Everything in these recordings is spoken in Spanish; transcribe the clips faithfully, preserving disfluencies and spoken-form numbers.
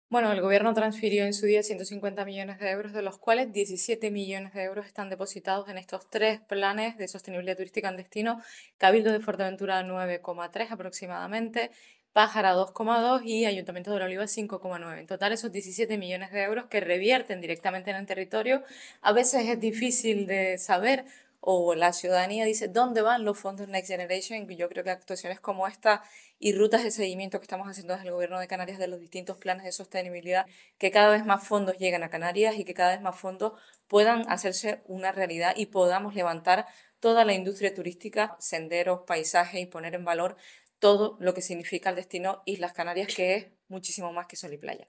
Bueno, el gobierno transfirió en su día ciento cincuenta millones de euros, de los cuales diecisiete millones de euros están depositados en estos tres planes de sostenibilidad turística en destino. Cabildo de Fuerteventura nueve coma tres aproximadamente, Pájara dos coma dos y Ayuntamiento de La Oliva cinco coma nueve. En total, esos diecisiete millones de euros que revierten directamente en el territorio. A veces es difícil de saber, o la ciudadanía dice dónde van los fondos Next Generation. Y yo creo que actuaciones como esta y rutas de seguimiento que estamos haciendo desde el Gobierno de Canarias de los distintos planes de sostenibilidad, que cada vez más fondos lleguen a Canarias y que cada vez más fondos puedan hacerse una realidad y podamos levantar toda la industria turística, senderos, paisajes y poner en valor todo lo que significa el destino Islas Canarias, que es muchísimo más que sol y playa.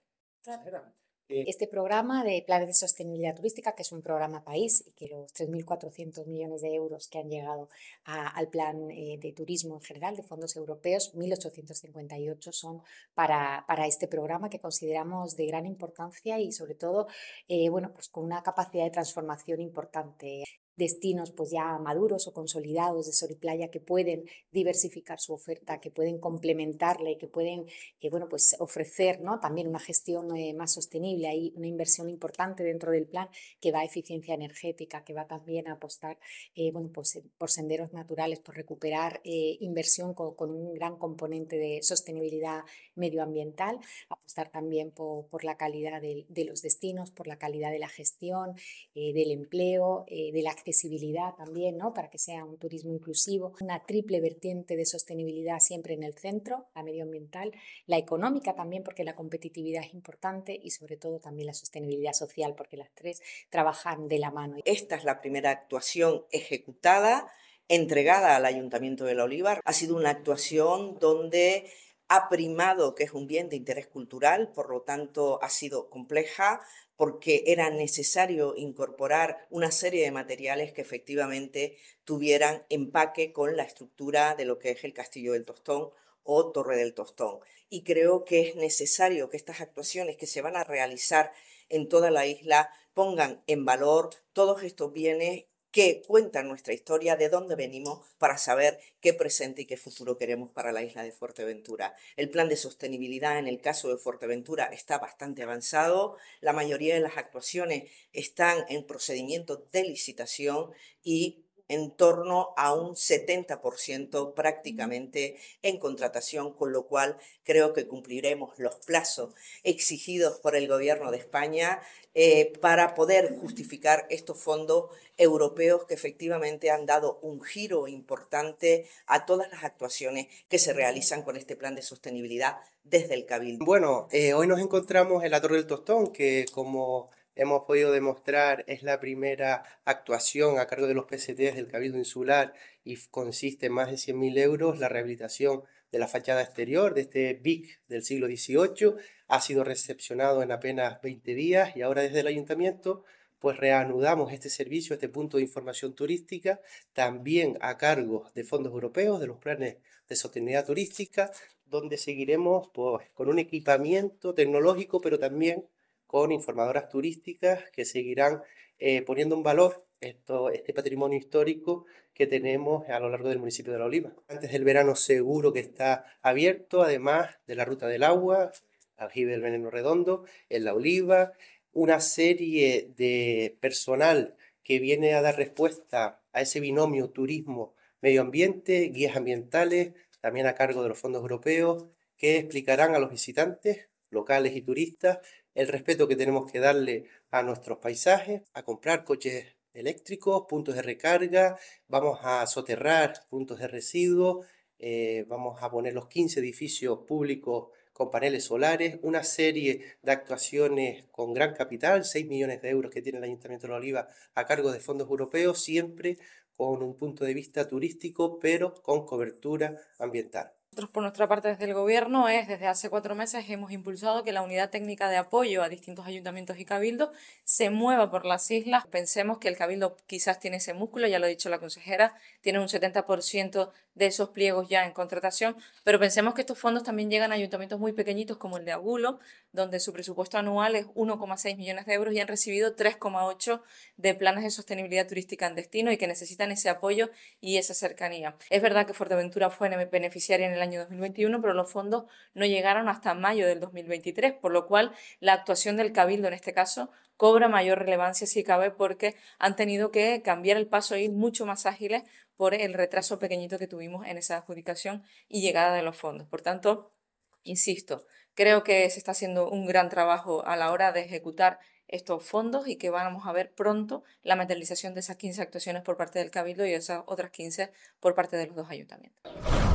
Este programa de planes de sostenibilidad turística, que es un programa país, y que los tres mil cuatrocientos millones de euros que han llegado a, al plan eh, de turismo en general de fondos europeos, mil ochocientos cincuenta y ocho son para, para este programa que consideramos de gran importancia y sobre todo eh, bueno, pues con una capacidad de transformación importante. Destinos pues ya maduros o consolidados de sol y playa que pueden diversificar su oferta, que pueden complementarla y que pueden eh, bueno, pues ofrecer, ¿no?, también una gestión eh, más sostenible. Hay una inversión importante dentro del plan que va a eficiencia energética, que va también a apostar eh, bueno, pues, por senderos naturales, por recuperar eh, inversión con, con, un gran componente de sostenibilidad medioambiental, apostar también por, por la calidad de, de, los destinos, por la calidad de la gestión, eh, del empleo, eh, de la accesibilidad también, ¿no?, para que sea un turismo inclusivo. Una triple vertiente de sostenibilidad siempre en el centro, la medioambiental, la económica también, porque la competitividad es importante, y sobre todo también la sostenibilidad social, porque las tres trabajan de la mano. Esta es la primera actuación ejecutada, entregada al Ayuntamiento de La Oliva. Ha sido una actuación donde ha primado que es un bien de interés cultural, por lo tanto ha sido compleja, porque era necesario incorporar una serie de materiales que efectivamente tuvieran empaque con la estructura de lo que es el Castillo del Tostón o Torre del Tostón. Y creo que es necesario que estas actuaciones que se van a realizar en toda la isla pongan en valor todos estos bienes que cuentan nuestra historia, de dónde venimos, para saber qué presente y qué futuro queremos para la isla de Fuerteventura. El plan de sostenibilidad en el caso de Fuerteventura está bastante avanzado. La mayoría de las actuaciones están en procedimiento de licitación y en torno a un setenta por ciento prácticamente en contratación, con lo cual creo que cumpliremos los plazos exigidos por el Gobierno de España eh, para poder justificar estos fondos europeos que efectivamente han dado un giro importante a todas las actuaciones que se realizan con este plan de sostenibilidad desde el Cabildo. Bueno, eh, hoy nos encontramos en la Torre del Tostón, que como hemos podido demostrar es la primera actuación a cargo de los P C Ts del Cabildo Insular y consiste en más de cien mil euros. La rehabilitación de la fachada exterior de este B I C del siglo dieciocho ha sido recepcionado en apenas veinte días, y ahora desde el Ayuntamiento pues reanudamos este servicio, este punto de información turística, también a cargo de fondos europeos, de los planes de sostenibilidad turística, donde seguiremos pues, con un equipamiento tecnológico, pero también con informadoras turísticas que seguirán eh, poniendo en valor esto, este patrimonio histórico que tenemos a lo largo del municipio de La Oliva. Antes del verano seguro que está abierto, además de la Ruta del Agua, Aljibe del Veneno Redondo, en La Oliva, una serie de personal que viene a dar respuesta a ese binomio turismo-medio ambiente, guías ambientales, también a cargo de los fondos europeos, que explicarán a los visitantes, locales y turistas, el respeto que tenemos que darle a nuestros paisajes, a comprar coches eléctricos, puntos de recarga, vamos a soterrar puntos de residuos, eh, vamos a poner los quince edificios públicos con paneles solares, una serie de actuaciones con gran capital, seis millones de euros que tiene el Ayuntamiento de La Oliva a cargo de fondos europeos, siempre con un punto de vista turístico, pero con cobertura ambiental. Nosotros, por nuestra parte, desde el Gobierno, es desde hace cuatro meses hemos impulsado que la Unidad Técnica de Apoyo a distintos ayuntamientos y cabildos se mueva por las islas. Pensemos que el Cabildo quizás tiene ese músculo, ya lo ha dicho la consejera, tiene un setenta por ciento de esos pliegos ya en contratación, pero pensemos que estos fondos también llegan a ayuntamientos muy pequeñitos como el de Agulo, donde su presupuesto anual es uno coma seis millones de euros y han recibido tres coma ocho de planes de sostenibilidad turística en destino y que necesitan ese apoyo y esa cercanía. Es verdad que Fuerteventura fue beneficiaria en el año dos mil veintiuno, pero los fondos no llegaron hasta mayo del dos mil veintitrés, por lo cual la actuación del Cabildo en este caso cobra mayor relevancia si cabe, porque han tenido que cambiar el paso e ir mucho más ágiles por el retraso pequeñito que tuvimos en esa adjudicación y llegada de los fondos. Por tanto, insisto, creo que se está haciendo un gran trabajo a la hora de ejecutar estos fondos y que vamos a ver pronto la materialización de esas quince actuaciones por parte del Cabildo y esas otras quince por parte de los dos ayuntamientos.